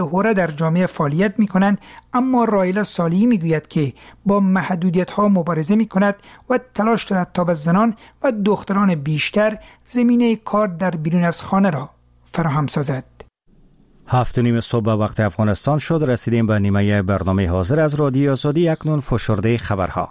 هوره در جامعه فعالیت می کنند، اما رایلا صالحی می گوید که با محدودیت ها مبارزه می کند و تلاش دارد تا به زنان و دختران بیشتر زمینه کار در بیرون از خانه را فراهم سازد. 7:30 صبح به وقت افغانستان شد. رسیدیم به نیمه برنامه حاضر از رادیو آزادی. اکنون فشرده خبرها.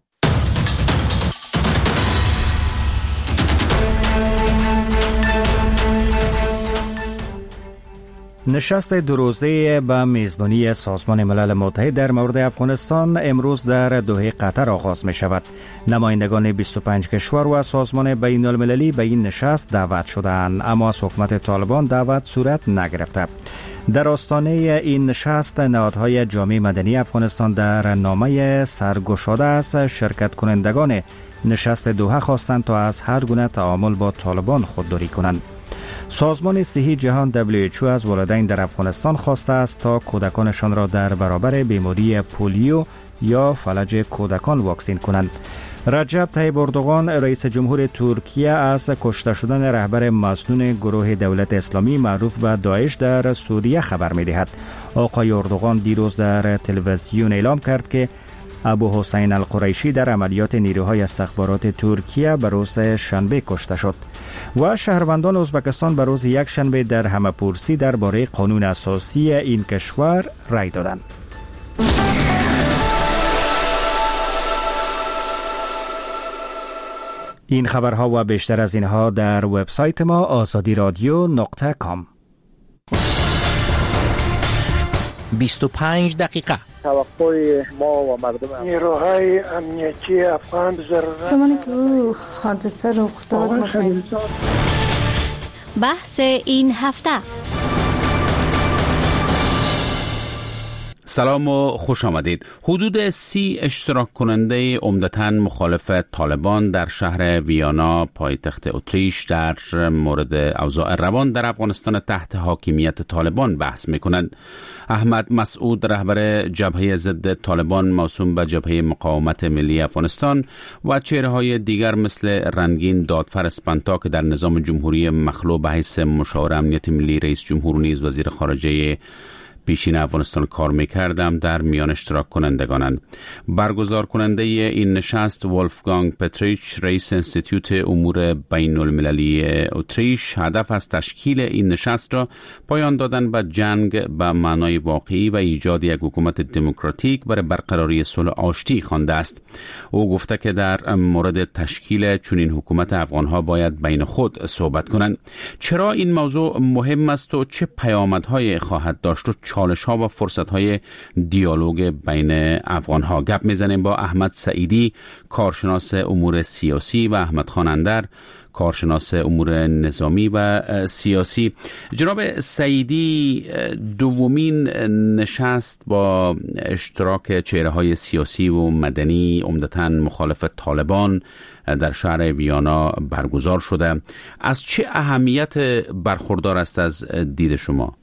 نشست دو روزه به میزبانی سازمان ملل متحد در مورد افغانستان امروز در دوحه قطر آغاز می شود. نمایندگان 25 کشور و سازمان بین المللی به این نشست دعوت شدند، اما از حکومت طالبان دعوت صورت نگرفته. در آستانه این نشست نهادهای جامعه مدنی افغانستان در نامه سرگشاده از شرکت کنندگان نشست دوحه خواستند تا از هر گونه تعامل با طالبان خودداری کنند. سازمان صحی جهان WHO از والدین در افغانستان خواسته است تا کودکانشان را در برابر بیماری پولیو یا فلج کودکان واکسین کنند. رجب طیب اردوغان رئیس جمهور ترکیه از کشته شدن رهبر مسنون گروه دولت اسلامی معروف به داعش در سوریه خبر می‌دهد. آقای اردوغان دیروز در تلویزیون اعلام کرد که ابو حسین القریشی در عملیات نیروهای استخبارات ترکیه به روز شنبه کشته شد. و شهروندان ازبکستان به روز یک شنبه در همه‌پرسی درباره قانون اساسی این کشور رای دادند. این خبرها و بیشتر از اینها در وبسایت ما azadiradio.com. 25 دقیقه توقع ما و مردم نیروهای امنیتی افغان ضرورت زمانی که او حادثه رخ داد بحث این هفته. سلام و خوش آمدید. حدود 30 اشتراک کننده عمدتاً مخالف طالبان در شهر ویانا پایتخت اتریش در مورد اوضاع روان در افغانستان تحت حاکمیت طالبان بحث می‌کنند. احمد مسعود رهبر جبهه ضد طالبان موسوم به جبهه مقاومت ملی افغانستان و چهره‌های دیگر مثل رنگین دادفر اسپانتا که در نظام جمهوری مخلوع به حیث مشاور امنیت ملی رئیس جمهور نیز وزیر خارجه پیشین افغانستان کار می‌کردم در میان اشتراک کنندگانند. برگزار کننده این نشست ولفگانگ پتریچ رئیس انستیتوت امور بین المللی اتریش هدف از تشکیل این نشست را پایان دادن به جنگ به معنای واقعی و ایجاد یک حکومت دموکراتیک برای برقراری صلح آشتی خوانده است. او گفته که در مورد تشکیل چنین حکومت افغان‌ها باید بین خود صحبت کنند. چرا این موضوع مهم است و چه پیامدهای خواهد داشت و چالش‌ها و فرصت‌های دیالوگ بین افغان‌ها؟ گپ می‌زنیم با احمد سعیدی کارشناس امور سیاسی و احمد خان اندر کارشناس امور نظامی و سیاسی. جناب سعیدی، دومین نشست با اشتراک چهره‌های سیاسی و مدنی عمدتاً مخالف طالبان در شهر ویانا برگزار شده. از چه اهمیت برخوردار است از دید شما؟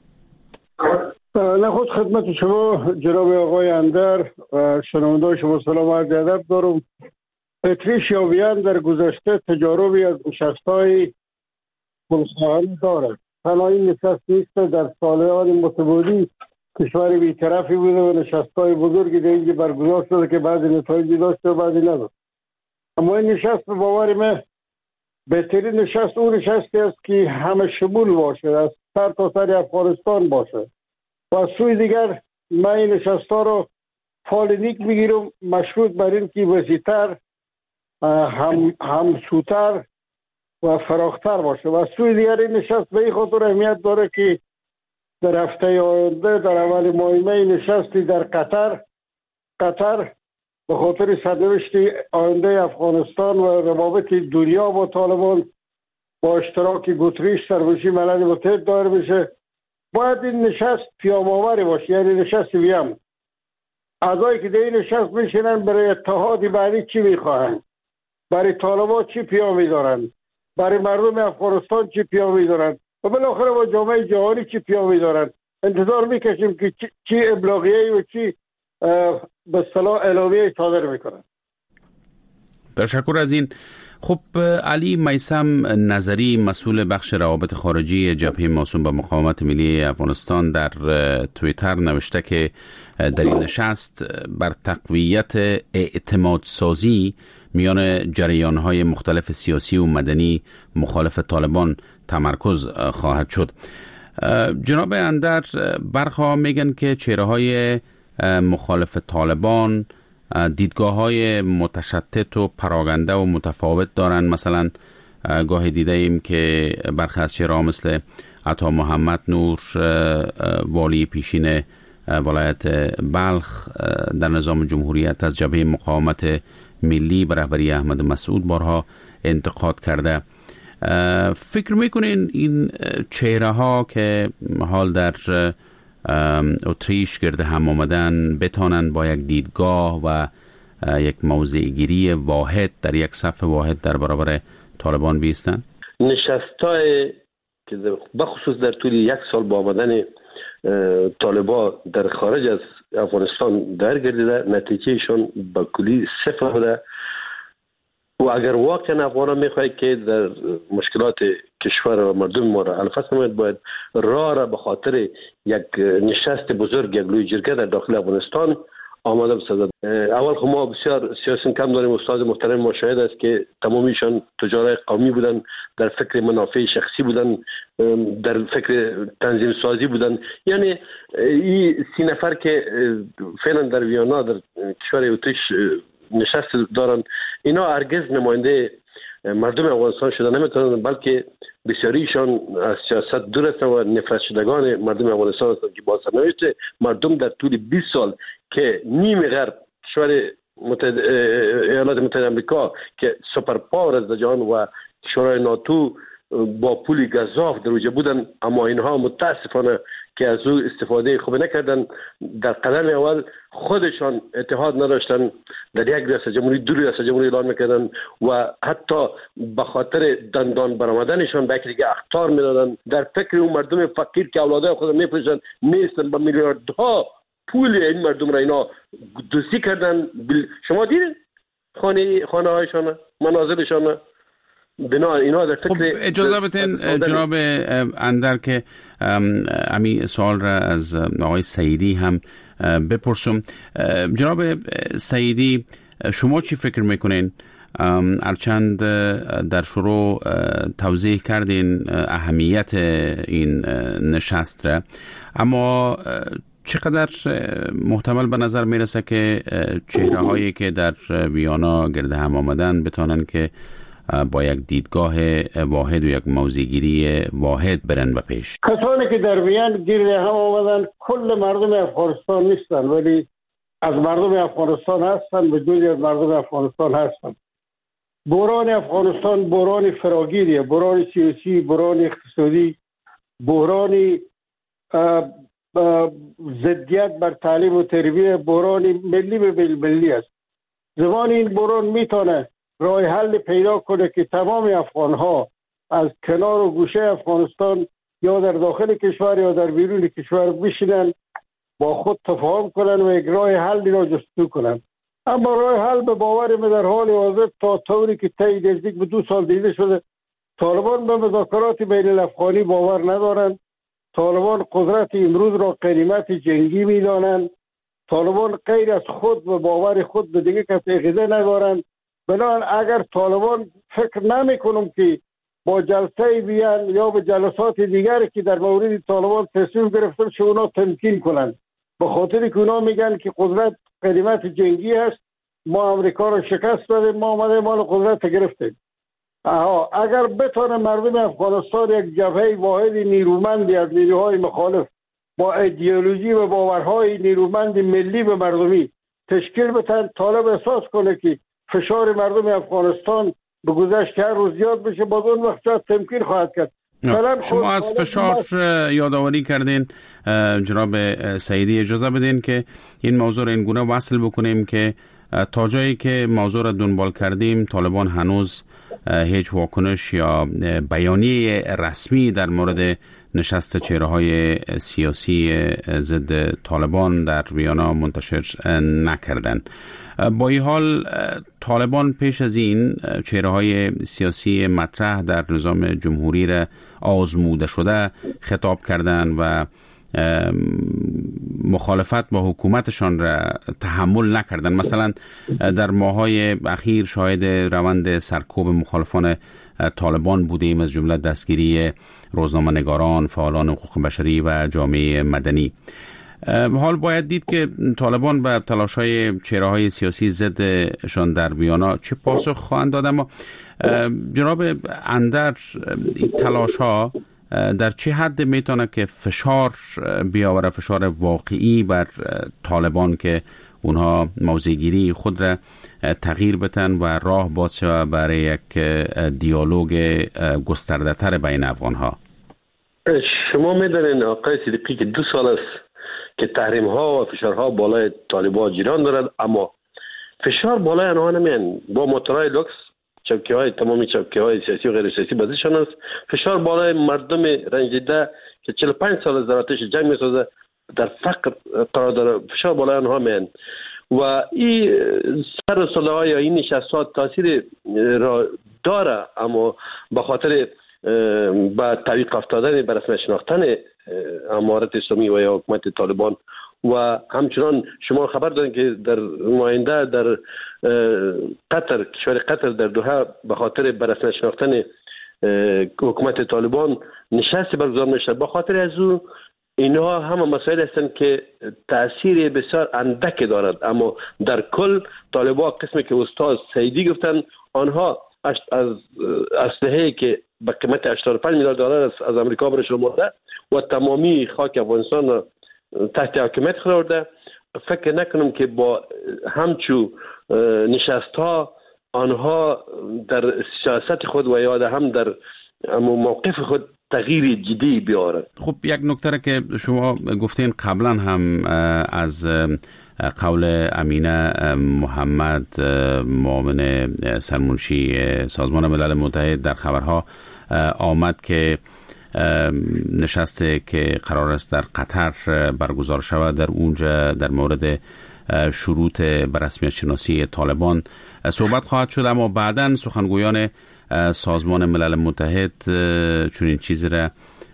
نخست خدمت شما جناب آقای اندر و شنوندگان شما سلام و عرض ادب دارم. اتریش یا وین در گذشته تجاربی از نشست‌های خونخواهانه دارد. تنها این نشست نیست، در سال‌های متمادی کشور بی‌طرفی بوده و نشست‌های بزرگی در اینجا برگزار شده که بعضی نتایجی داشته و بعضی نداشت. اما این نشست به باور من بهترین نشست اون نشستی است که همه شمول باشه، از سر تا سر افغانستان باشه. و از سوی دیگر من این نشست‌ها رو فالنیک میگیرم، مشروط بر این که وسیع‌تر، همسوتر و فراختر باشه. و از سوی دیگر این نشست به این خاطر اهمیت داره که در هفته آینده در اول ماه می نشستی در قطر به خاطر سرنوشت آینده افغانستان و روابط دنیا با طالبان با اشتراک گوتریش سربازی ملل متحد دایر بشه. باید این نشست پیام‌آوری باشه، یعنی نشست ویم. اعضایی که در این نشست میشینن برای اتحادی بعدی چی میخواهن، برای طالبان چی پیامی دارن، برای مردم افغانستان چی پیامی دارن و بالاخره با جامعه جهانی چی پیامی دارن. انتظار میکشیم که چی ابلاغیه‌ای و چی به اصطلاح اعلامیه صادر میکنن. تشکر از این خب علی میثم نظری مسئول بخش روابط خارجی جبهه موسوم به مقاومت ملی افغانستان در توییتر نوشته که در این نشست بر تقویت اعتماد سازی میان جریان‌های مختلف سیاسی و مدنی مخالف طالبان تمرکز خواهد شد. جناب اندر، برخا میگن که چهره‌های مخالف طالبان دیدگاه‌های متشتت و پراگنده و متفاوت دارن. مثلا گاهی دیده ایم که برخی از چهره‌ها مثل عطا محمد نور، والی پیشین ولایت بلخ در نظام جمهوریت، از جبهه مقاومت ملی به رهبری احمد مسعود بارها انتقاد کرده. فکر میکنین این چهره‌ها که حال در اتریش گرد هم آمدن بتانن با یک دیدگاه و یک موضع‌گیری واحد در یک صف واحد در برابر طالبان بیستن؟ نشستای که بخصوص در طول یک سال با آمدن طالبان در خارج از افغانستان در گردیده، نتیجهشون به کلی صفر بوده و اگر واقعا افغان میخواهید که در مشکلات کشور و مردم ما را حل کنند، باید راه را به خاطر یک نشست بزرگ، یک لوی جرگه در داخل افغانستان آماده بسازد. اول خب ما بسیار سیاسی کم داریم. استاد محترم ما شاهد است که تمامیشان تجار قومی بودن، در فکر منافع شخصی بودن، در فکر تنظیم سازی بودن. یعنی این 3 نفر که فعلا در ویانا در کشور اتریش نشست دارن، اینا هرگز نماینده مردم افغانستان شده نمیتونن، بلکه بسیاریشان از سیاست دور هستند و نفرت شدگان مردم افغانستان هستند که با سرنوشت مردم در طول 20 سال که نیمه غرب کشور ایالات متحده آمریکا که سوپر پاور از جهان و کشورهای ناتو با پول گزاف در وجه بودن، اما اینها متاسفانه که از او استفاده خوب نکردن. در قدم اول خودشان اتحاد نداشتن، در یک ریاست جمهوری، 2 ریاست جمهوری اعلان میکردن و حتی به خاطر دندان برآمدنشان به دیگه اخطار میدادن. در فکر اون مردم فقیر که اولادای خود میفروشن میستن با میلیاردها پول این مردم را اینا دوستی کردن. شما دیدین خانه هایشان، منازلشان؟ بنا اینا در فکر. خب اجازه بدین جناب اندر که امی سوال را از آقای سعیدی هم بپرسم. جناب سعیدی، شما چی فکر میکنین؟ هرچند در شروع توضیح کردین اهمیت این نشست را، اما چقدر محتمل به نظر میرسه که چهره هایی که در ویانا گرد هم آمدن بتانن که با یک دیدگاه واحد و یک موضع‌گیری واحد برن به پیش؟ کسانی که در ویانا گرد هم آمدن کل مردم افغانستان نیستن، ولی از مردم افغانستان هستن، به جزی از مردم افغانستان هستن. بحران افغانستان بحران فراگیریه، بحران سیاسی، بحران اقتصادی، بحران ضدیت بر تعلیم و تربیت، بحران ملی به ملی است. زمان این بحران میتونه راه حل پیدا کنه که تمام افغانها از کنار و گوشه افغانستان یا در داخل کشور یا در بیرون کشور بشینن، با خود تفاهم کنن و یک راه حل را جستجو کنن. اما راه حل به باور من در حال حاضر تا طوری که طی نزدیک به 2 سال دیده شده، طالبان به مذاکرات بین الافغانی باور ندارند. طالبان قدرت امروز را غنیمت جنگی می‌دانند. طالبان غیر از خود و باور خود به دیگه کس عقیده ندارند. بنابراین اگر طالبان فکر نمی‌کنم که با جلسه بیان یا به جلسات دیگری که در مورد طالبان تصمیم گرفتن که اونا تمکین کنند، به خاطر که اونا میگن که قدرت غنیمت جنگی است، ما امریکا را شکست دادیم، ما آمده مال قدرت گرفتیم. اگر بتونه مردم افغانستان یک جبهه واحد نیرومندی از نیروهای مخالف با ایدئولوژی و باورهای نیرومند ملی به مردمی تشکیل بدن، طالب احساس کنه که فشار مردم افغانستان به گذشت هر روز زیاد بشه، باز اون وقت شاید تمکین خواهد کرد. شما از فشار یادآوری کردین جناب سعیدی. اجازه بدین که این موضوع را این گونه وصل بکنیم که تا جایی که موضوع را دنبال کردیم، طالبان هنوز هیچ واکنش یا بیانیه رسمی در مورد نشست چهره‌های سیاسی ضد طالبان در ویانا منتشر نکردند. با این حال طالبان پیش از این چهره‌های سیاسی مطرح در نظام جمهوری را آزموده شده خطاب کردند و مخالفت با حکومتشان را تحمل نکردند. مثلا در ماه‌های اخیر شاهد روند سرکوب مخالفان طالبان بودیم، از جمله دستگیری روزنامه‌نگاران، فعالان حقوق بشری و جامعه مدنی. حال باید دید که طالبان به تلاش‌های چهره‌های سیاسی ضدشان در ویانا چه پاسخ خواهند داد. اما جناب اندر، این تلاش‌ها در چه حد میتونه که فشار بیاوره، فشار واقعی بر طالبان که اونها موضع‌گیری خود را تغییر بدن و راه باز شود برای یک دیالوگ گسترده‌تر بین افغان‌ها؟ شما میدونین آقای صدیقی که 2 سال است که تحریم ها و فشارها بالای طالبان جریان دارد، اما فشار بالای آنها نمیان. با موتورهای لوکس، تمامی چوکی‌های سیاسی و غیر سیاسی بازیشان است. فشار بالای مردم رنجیده که 45 سال از آتش جنگ میسازه در فقر قرار داره، فشار بالای آنها میان و این سر و صداها یا این نشست‌ها تاثیر را داره، اما به خاطر با تعویق افتادن به رسمیت شناختن امارت اسلامی و یا حکومت طالبان و همچنان شما خبر دارید که در نماینده در قطر، کشور قطر در دوحه به خاطر به رسمیت شناختن حکومت طالبان نشستی برگزار میشه. به خاطر از او اینها همه مسائل هستند که تأثیر بسیار اندک دارد، اما در کل طالبان قسمی که استاد سعیدی گفتن آنها از اسلحه‌ای که به قیمت 85 میلیارد دلار از امریکا برش آمده و تمامی خاک افغانستان را تحت حکومت قرار داده، فکر نکنم که با همچو نشست ها آنها در سیاست خود و یا هم در موقف خود تغییر جدی بیاره. خب یک نکته که شما گفتین قبلا هم از قول امینه محمد معاون سرمنشی سازمان ملل متحد در خبرها آمد که نشسته که قرار است در قطر برگزار شود در اونجا در مورد شروط به رسمیت شناسی طالبان صحبت خواهد شد، اما بعداً سخنگویان سازمان ملل متحد چنین چیزی را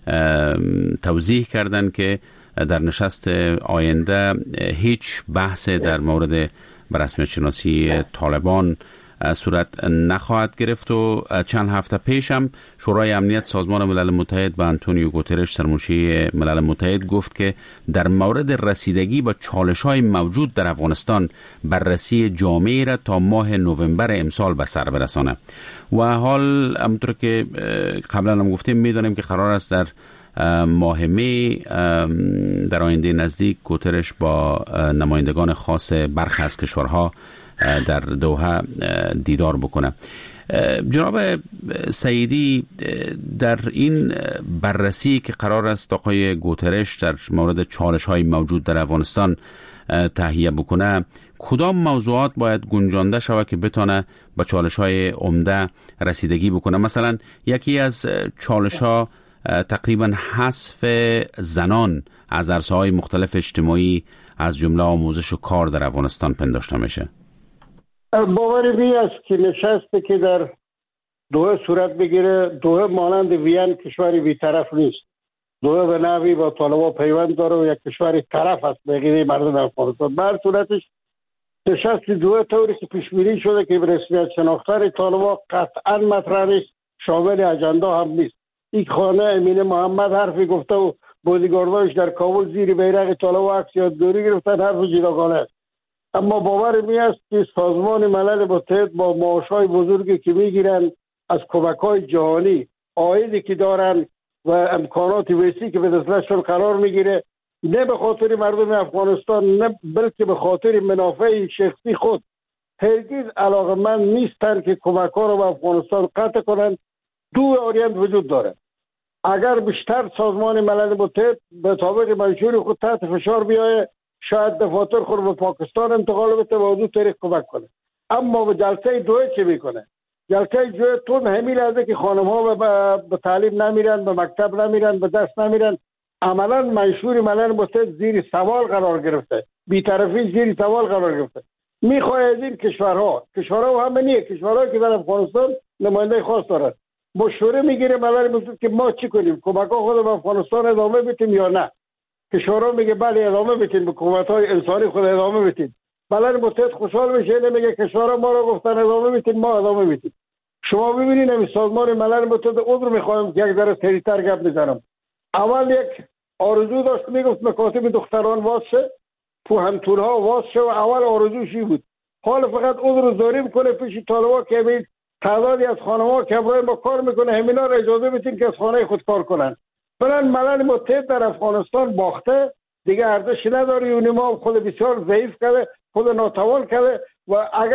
توضیح کردند که در نشست آینده هیچ بحث در مورد به رسمیت شناسی طالبان صورت نخواهد گرفت و چند هفته پیش هم شورای امنیت سازمان ملل متحد به آنتونیو گوترش سرمنشی ملل متحد گفت که در مورد رسیدگی با چالش‌های موجود در افغانستان بررسی جامعی را تا ماه نوامبر امسال به سر برسانه. و حال همونطور که قبلا هم گفتیم میدانیم که قرار است در ماه می در آینده نزدیک گوترش با نمایندگان خاص برخی از کشورها در دوحه دیدار بکنه. جناب سعیدی، در این بررسی که قرار است آقای گوترش در مورد چالش‌های موجود در افغانستان تهیه بکنه، کدام موضوعات باید گنجانده شود که بتونه با چالش‌های عمده رسیدگی بکنه؟ مثلا یکی از چالش‌ها تقریبا حذف زنان از عرصه‌های مختلف اجتماعی از جمله آموزش و کار در افغانستان پنداشته میشه. باور می است که نشستی که در دوحه صورت بگیره، دوحه مانند وین کشوری بی‌طرف نیست. دوحه به نحوی با طالبان پیوند داره و یک کشوری طرف است به غیر مردم افغانستان. بر صورتش نشست دوحه طوری که پیش بینی شده که به رسمیت شناختن طالبان قطعا مطرح نیست، شامل اجندا هم نیست. این خانه امینه محمد حرفی گفته و بودیگارداش در کابل زیر بیرق طالبان عکس یادگاری گرفتن، حرف جداگانه است. اما باور می است که سازمان ملل متحد با معاش‌های بزرگی که میگیرن از کمک‌های جهانی، عایدی که دارن و امکانات وسیعی که به دستشون قرار میگیره، نه به خاطر مردم افغانستان نه بلکه به خاطر منافع شخصی خود هرگز علاقه‌مند نیستن که کمک‌ها رو به افغانستان قطع کنن. دو واریانت وجود داره. اگر بیشتر سازمان ملل متحد به طابق منشور خود تحت فشار بیایه، شاید دفاتر خود به پاکستان انتقال بده و از اون طریق کمک کنه. اما به جلسه دوحه چه میکنه؟ جلسه جویتون همین لحظه که خانم ها به تعلیم نمیرن، به مکتب نمیرن، به درس نمیرن، عملا منشور ملل متحد زیر سوال قرار گرفته، بی‌طرفی زیر سوال قرار گرفته. میخواد از این کشورها همه نیه، کشورهایی که در افغانستان نماینده خاص دارن مشوره میگیره ملل متحد که ما چی کنیم، کمک ها خود به افغانستان ادامه بدیم یا نه. کشورها میگه بله ادامه بدیم، به کمک های انسانی خود ادامه بدیم. ملل متحد خوشحال میشه، نمیگه کشورها ما رو گفتن ادامه بدیم ما ادامه بدیم. شما ببینید همین سازمان ملل متحد عذر میخوایم یک ذره سریعتر گپ بزنم. اول یک آرزو داشت، میگفت مکاتب دختران واز شه، پوهنتون‌ها واز شه، و اول آرزوشی بود. حال فقط عذر زاری میکنه پیش طالبا که همین تعدادی از خانم‌ها که برای ما کار میکنه همینا رو اجازه بدین که از خانه خود کار کنن. بلند ملل متحد در افغانستان باخته، دیگه ارزش نداره. یونیما خود بسیار ضعیف کرده، خود ناتوان کرده، و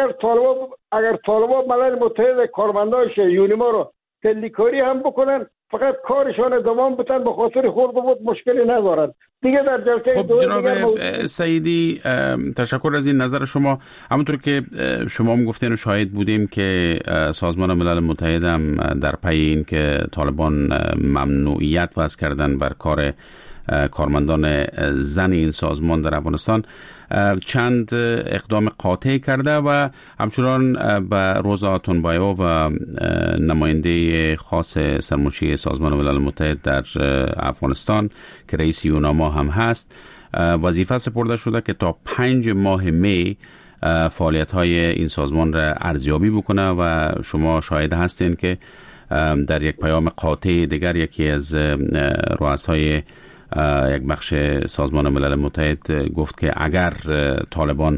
اگر طالبا ملل متحد کارمنداش یونیما رو تلیکاری هم بکنن، فقط کارشان ادامه بدن، به خاطر خورد و بود مشکلی ندارن دیگه. در جلسه جناب سعیدی تشکر از این نظر شما. همونطور که شما هم گفتین و شاهد بودیم که سازمان ملل متحد هم در پی این که طالبان ممنوعیت وضع کردن بر کار کارمندان زن این سازمان در افغانستان چند اقدام قاطع کرده و همچنان به روزا تونبایو و نماینده خاص سرمنشی سازمان ملل متحد در افغانستان که رئیس یوناما هم هست وظیفه سپرده شده که تا 5 ماه می فعالیت‌های این سازمان را ارزیابی بکنه و شما شاهد هستین که در یک پیام قاطع دیگر یکی از رؤسای یک بخش سازمان ملل متحد گفت که اگر طالبان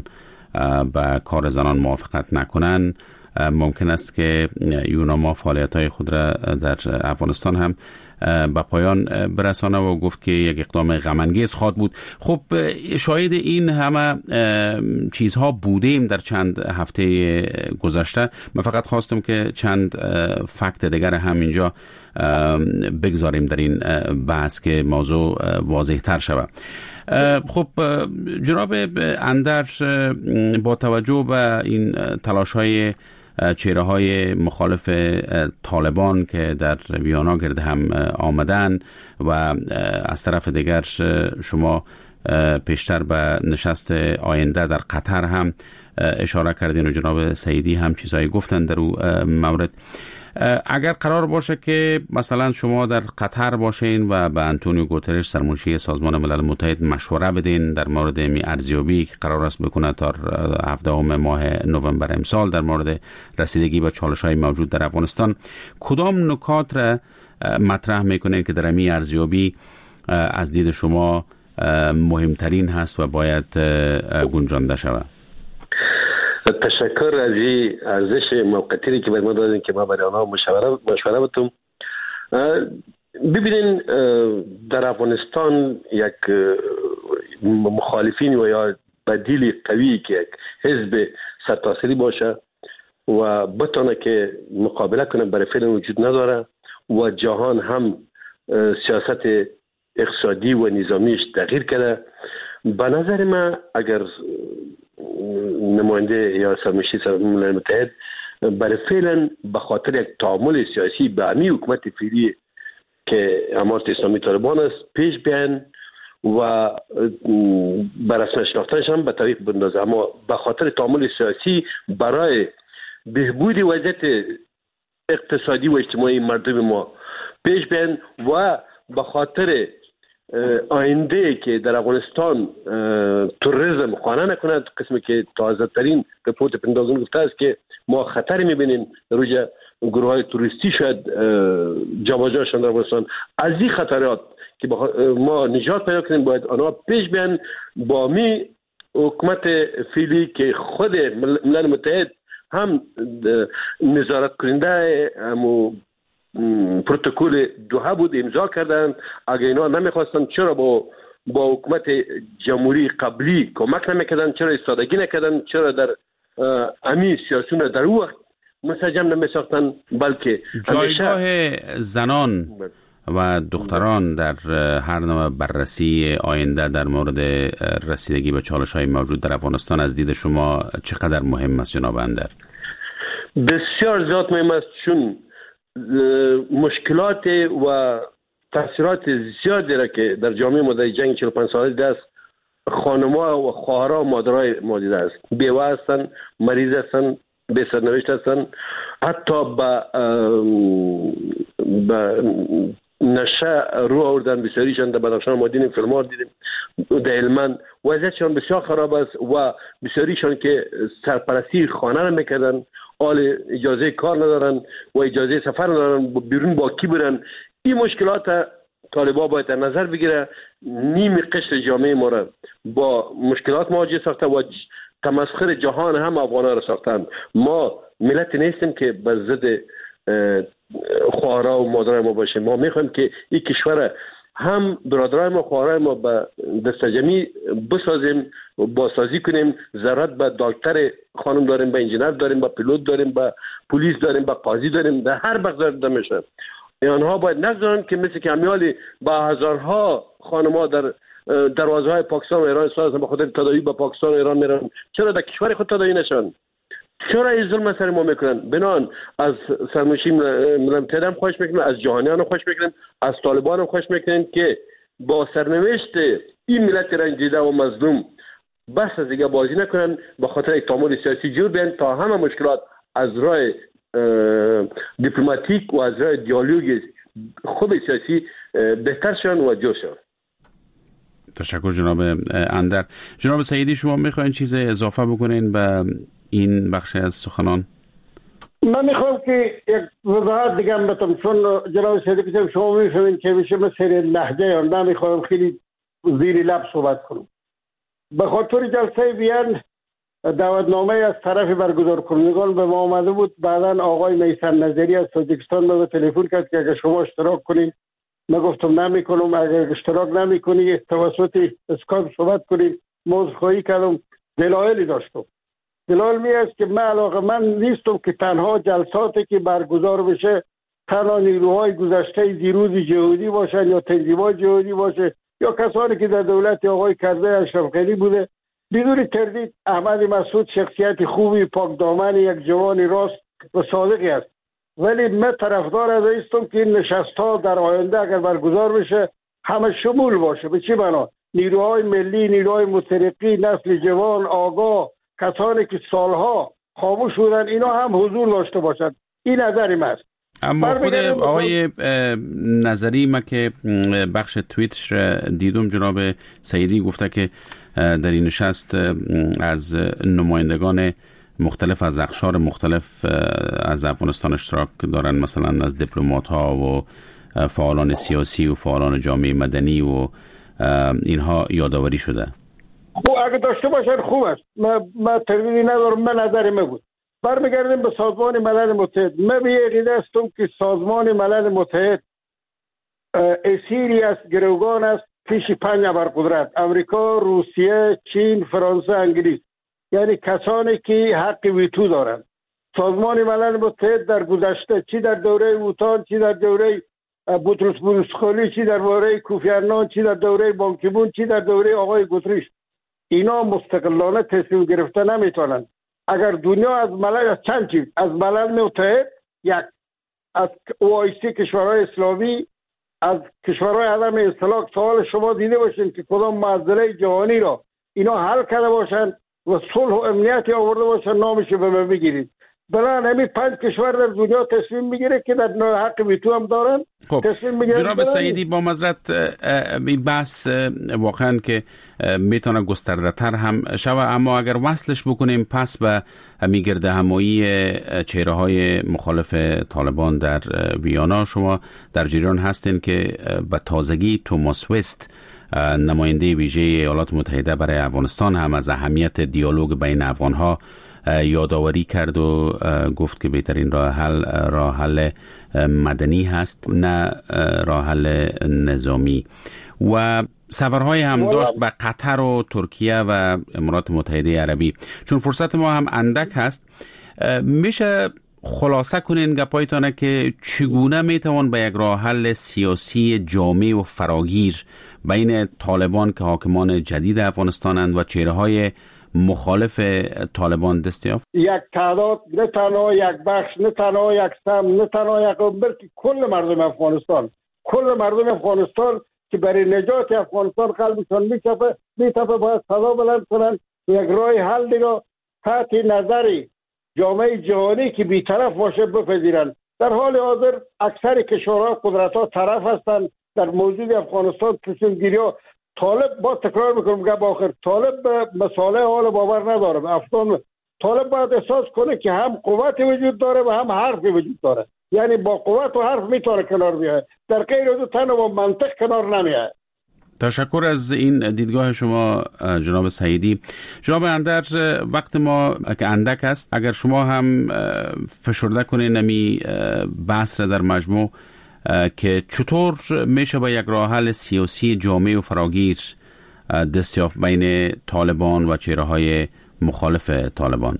به کار زنان موافقت نکنن ممکن است که یوناما فعالیت‌های خود را در افغانستان هم به پایان برسانه و گفت که یک اقدام غم‌انگیز خواهد بود. خب شاهد این همه چیزها بودیم در چند هفته گذشته. من فقط خواستم که چند فکت دیگر هم اینجا بگذاریم در این بحث که موضوع واضح تر شود. خب جناب اندر، با توجه به این تلاش های چهره های مخالف طالبان که در ویانا گرد هم آمدن و از طرف دیگر شما پیشتر به نشست آینده در قطر هم اشاره کردین و جناب سعیدی هم چیزایی گفتن در اون مورد، اگر قرار باشه که مثلا شما در قطر باشین و به آنتونیو گوترش سرمنشی سازمان ملل متحد مشوره بدین در مورد می ارزیابی که قرار است بکنه تا 17 ماه نوامبر امسال در مورد رسیدگی به چالش‌های موجود در افغانستان، کدام نکات را مطرح میکنین که در می ارزیابی از دید شما مهمترین هست و باید گنجانده شود؟ تشکر از این ارزش موقتی که ما دادین که ما برای آنها مشوره بتیم. ببینین در افغانستان یک مخالفین و یا بدیل قوی که یک حزب سرتاسری باشه و بتونه که مقابله کنه برای فعلا وجود نداره و جهان هم سیاست اقتصادی و نظامیش تغییر کرده. به نظر من اگر نماینده یا سرمنشی ملل متحد برای فعلا به خاطر یک تعامل سیاسی به امی حکومت فعلی که امارت اسلامی طالبان است پیش بیان و بر رسم شناختنش هم به طریق بندازه، اما به خاطر تعامل سیاسی برای بهبود وضعیت اقتصادی و اجتماعی مردم ما پیش بیان و به خاطر آینده که در افغانستان توریسم خانه نکند، قسمی که تازه ترین رپورت پنتاگون گفته است که ما خطر میبینیم روی گروه های توریستی شاید جابجاشان در افغانستان. از این خطرات که ما نجات پیدا کنیم باید آنها پیش بیان با می حکومت فعلی که خود ملل متحد هم نظارت کننده پروتکل دوحه بود امضا کردن. اگر اینا نمیخواستن چرا با حکومت جمهوری قبلی کمک نمیکردن؟ چرا ایستادگی نکردن؟ چرا در امی سیاسیون در اون وقت منسجم نمیساختن؟ بلکه جایگاه زنان و دختران در هر نوع بررسی آینده در مورد رسیدگی به چالش‌های موجود در افغانستان از دید شما چقدر مهم است جناب اندر؟ بسیار زیاد مهم است، چون مشکلات و تاثیرات زیادی را که در جامعه ما در جنگ 45 ساله دست خانم‌ها و خواهرها و مادرای ما دیده است. بیوه هستن، مریض هستن، به سرنوشت هستن، حتی به نشه رو آوردن بسیاریشان. در بدخشان ما دیدیم، فیلم‌ها دیدیم، در هلمند وضعیتشان بسیار خراب است و بسیاریشان که سرپرستی خانه را میکردن حال اجازه کار ندارن و اجازه سفر ندارن، بیرون با کی برن. این مشکلات طالبان باید در نظر بگیره. نیم قشر جامعه ما را با مشکلات مواجه ساخته و تمسخر جهان هم افغان‌ها را ساختند. ما ملت نیستیم که به ضد خواهرها و مادرای ما باشیم. ما میخوایم که این کشور هم برادرای ما، خواهرای ما به دست جمعی بسازیم، بازسازی کنیم. ضرورت به دکتر خانم داریم، به انجینر داریم، به پیلوت داریم، به پلیس داریم، به قاضی داریم، در هر بخش داریم. آنها باید نگذارن که مثل که امیالی با هزارها خانم‌ها در دروازه‌های پاکستان و ایران سازن به خاطر تداوی به پاکستان و ایران میرن. چرا در کشور خود تداوی نشن؟ چرا این ظلم سر ما میکنن؟ بنان از سرمنشی ملل متحد هم خواهش میکنیم، از جهانیان هم خواهش میکنیم، از طالبان هم خواهش میکنیم که با سرنوشت این ملت رنجیده و مظلوم بس از دیگه بازی نکنن، به خاطر یک تعامل سیاسی جور بیان تا همه مشکلات از راه دیپلماتیک و از راه دیالوگ خوب سیاسی بهتر شون و جور شون. تشکر جناب اندر. جناب سیدی، شما میخواین چیز اضافه بکنین به این بخش از سخنان؟ من میخوام که یک وضاحت دیگه هم بتم، چون جناب سیدی که شما میفهمین که میشه مثل لهجه یا نمیخوام خیلی زیر لب صحبت کنم. به خاطر جلسه بیان دعوتنامه از طرف برگزار کنندگان به ما آمده بود. بعداً آقای میثم نظری از تاجیکستان به تلفن کرد که اگر شما اشتراک کنین. من گفتم نمیکنم. اگر اشتراک نمیکنی توسط اسکایپ صحبت کنیم. عذرخواهی کردم. دلایلی داشتم. دلایل می است که من علاقه‌مند نیستم که تنها جلساتی که برگزار بشه تنها نیروهای گذشته دیروز جهادی باشن یا تنظیم‌های جهادی باشه یا کسانی که در دولت آقای کرزی اشرف غنی بوده. بدون تردید احمد مسعود شخصیت خوبی، پاک دامن، یک جوان راست و صادقی است. ولی من طرفدار از هستم که این نشست‌ها در آینده اگر برگزار بشه همه شمول باشه. به چی معنا؟ نیروهای ملی، نیروهای مترقی، نسل جوان آگاه، کسانی که سالها خاموش بودن، اینا هم حضور داشته باشند. این نظری من است. اما خود آقای نظری، ما که بخش توییتش دیدم، جناب سیدی گفته که در این نشست از نمایندگان مختلف از اقشار مختلف از افغانستان اشتراک دارن، مثلا از دیپلمات ها و فعالان سیاسی و فعالان جامعه مدنی و اینها یادآوری شده. خب اگه داشته باشن خوب است. من تردیدی ندارم. من نظر من بود. برمیگردیم به سازمان ملل متحد. من به عقیده هستم که سازمان ملل متحد اسیری از گروگان است پیش 5 ابرقدرت: امریکا، روسیه، چین، فرانسه، انگلیس. یعنی کسانی که حق ویتو دارند. سازمان ملل متحد در گذشته، چی در دوره اوتان، چی در دوره بوتروس بروسخولی، چی در دوره کوفی عنان، چی در دوره بانکیمون، چی در دوره آقای گوتریش، اینا مستقلانه تصمیم گرفته نمیتونن. اگر دنیا از ملل، از چند چیز، از ملل متحد، یک از OIC کشورهای اسلامی، از کشورهای عدم اصطلاح، سوال شما دیده باشین که کدام معضله جهانی را اینا حل کرده باشن و صلح و امنیتی آورده باشن، نامش به من بگیرید. بلان همین 5 کشور در دنیا تصمیم میگیره که در حق ویتو هم دارن. خب جناب سیدی، با معذرت این بحث واقعا که میتونه گسترده تر هم شوه، اما اگر وصلش بکنیم پس به میگرده همایی چهره های مخالف طالبان در ویانا، شما در جریان هستین که به تازگی توماس وست، نماینده ویژه ایالات متحده برای افغانستان، هم از اهمیت دیالوگ بین افغانها یادآوری کرد و گفت که بهترین راه حل مدنی هست، نه راه حل نظامی. و سفرهای هم داشت به قطر و ترکیه و امارات متحده عربی. چون فرصت ما هم اندک هست، میشه خلاصه کنین گپایتانه که چگونه میتوان به یک راه حل سیاسی جامع و فراگیر بین طالبان که حاکمان جدید افغانستانند و چهره‌های مخالف طالبان دست یافت؟ یک تعداد، نه تنها یک بخش، نه تنها یک سم، نه تنها یک بلکه کل مردم افغانستان که برای نجات افغانستان قلبشان میتپه باید صدا بلند کنند. یک راه حل دیگه تحت نظر جامعه جهانی که بی‌طرف باشه بپذیرند. در حال حاضر اکثر کشورها قدرت‌ها طرف هستند در موضوع افغانستان. تصمیم‌گیری ها طالب، با تکرار میکنم گپ آخر، طالب به مصالح حال باور نداره. افغان طالب باید احساس کنه که هم قوت وجود داره و هم حرف وجود داره، یعنی با قوت و حرف میتونه کنار بیاد، در غیر از تن و منطق کنار نمیاد. تشکر از این دیدگاه شما جناب سعیدی. جناب اندر، وقت ما که اندک است، اگر شما هم فشرده کنین نمی بحث را در مجموع که چطور میشه با یک راه حل سیاسی جامع و فراگیر دست یافت بین طالبان و چهره‌های مخالف طالبان؟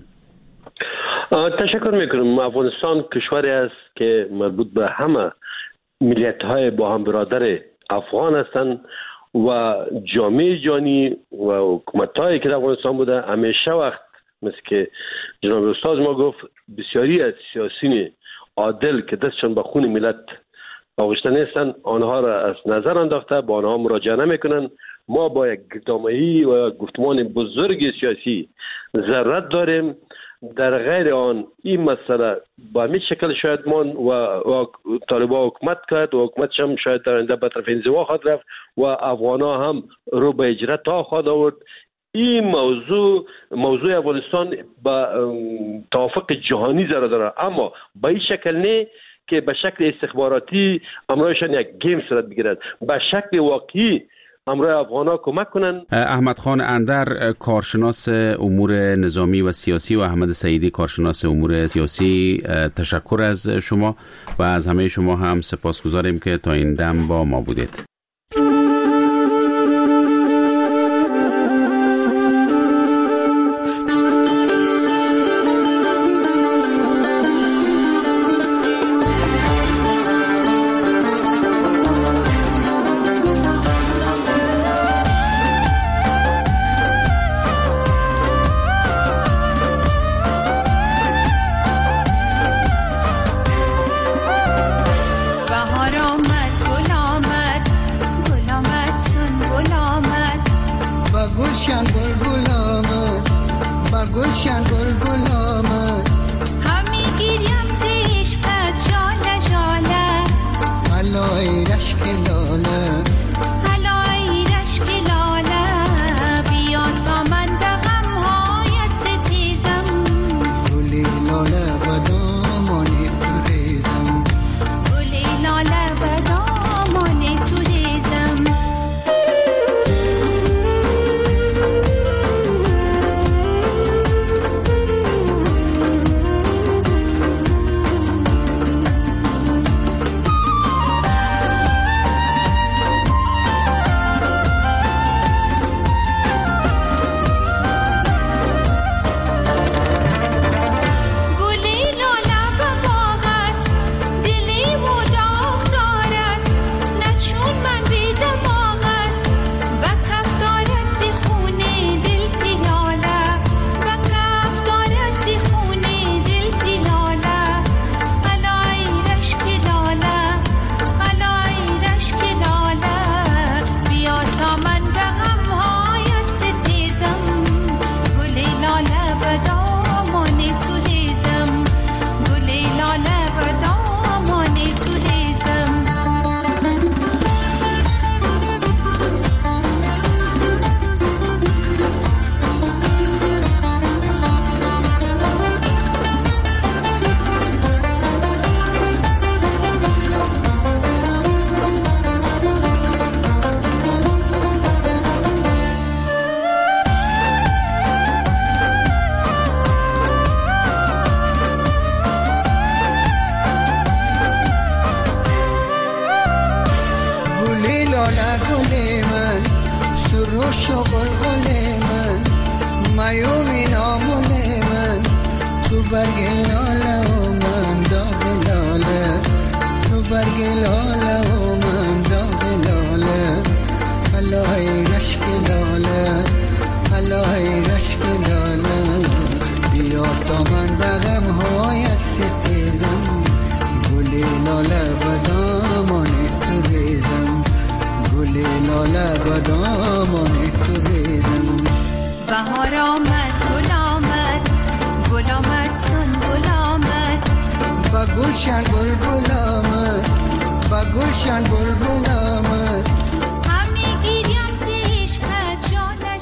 تشکر میکنم. افغانستان کشوری است که مربوط به همه ملیت‌های با هم برادر افغان هستند و جامعه جهانی و حکومت‌هایی که در افغانستان بوده همیشه وقت مثل که جناب استاد ما گفت بسیاری از سیاسیون عادل که دستشان به خون ملت آغشته نیستند آنها را از نظر انداخته، با آنها مراجعه نمیکنند. ما با یک گفتمانی و گفتمان بزرگ سیاسی ضرورت داریم. در غیر آن این مسئله با همین شکل شاید و طالبان حکومت کرد و حکومتش هم شاید در آینده به طرف انزوا خواهد رفت و افغان‌ها هم رو به اجرا تا خواهد آورد. این موضوع افغانستان با توافق جهانی ضرورت داره، اما با این شکل نه که به شکل استخباراتی امرایشان یک گیم صورت بگیرد، به شکل واقعی امروز افغان‌ها کمک کنن. احمد خان اندر، کارشناس امور نظامی و سیاسی، و احمد سعیدی، کارشناس امور سیاسی، تشکر از شما و از همه شما هم سپاسگزاریم که تا این دم با ما بودید. Allah بهار آمد گل آمد گل آمد سنبل آمد با گلشن بلبل آمد با گلشن بلبل آمد